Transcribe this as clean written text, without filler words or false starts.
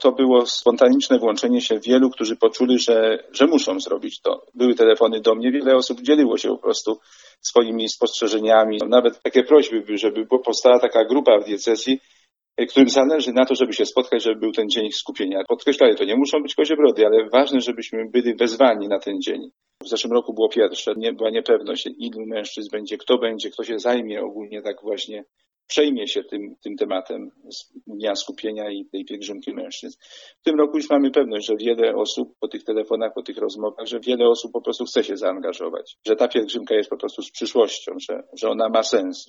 to było spontaniczne włączenie się wielu, którzy poczuli, że muszą zrobić to. Były telefony do mnie, wiele osób dzieliło się po prostu swoimi spostrzeżeniami. Nawet takie prośby były, żeby powstała taka grupa w diecezji, którym zależy na to, żeby się spotkać, żeby był ten dzień skupienia. Podkreślaję, to nie muszą być koziobrody, ale ważne, żebyśmy byli wezwani na ten dzień. W zeszłym roku było pierwsze, była niepewność, ilu mężczyzn będzie, kto się zajmie ogólnie tak właśnie, przejmie się tym tematem dnia skupienia i tej pielgrzymki mężczyzn. W tym roku już mamy pewność, że wiele osób po tych telefonach, po tych rozmowach, że wiele osób po prostu chce się zaangażować, że ta pielgrzymka jest po prostu z przyszłością, że ona ma sens.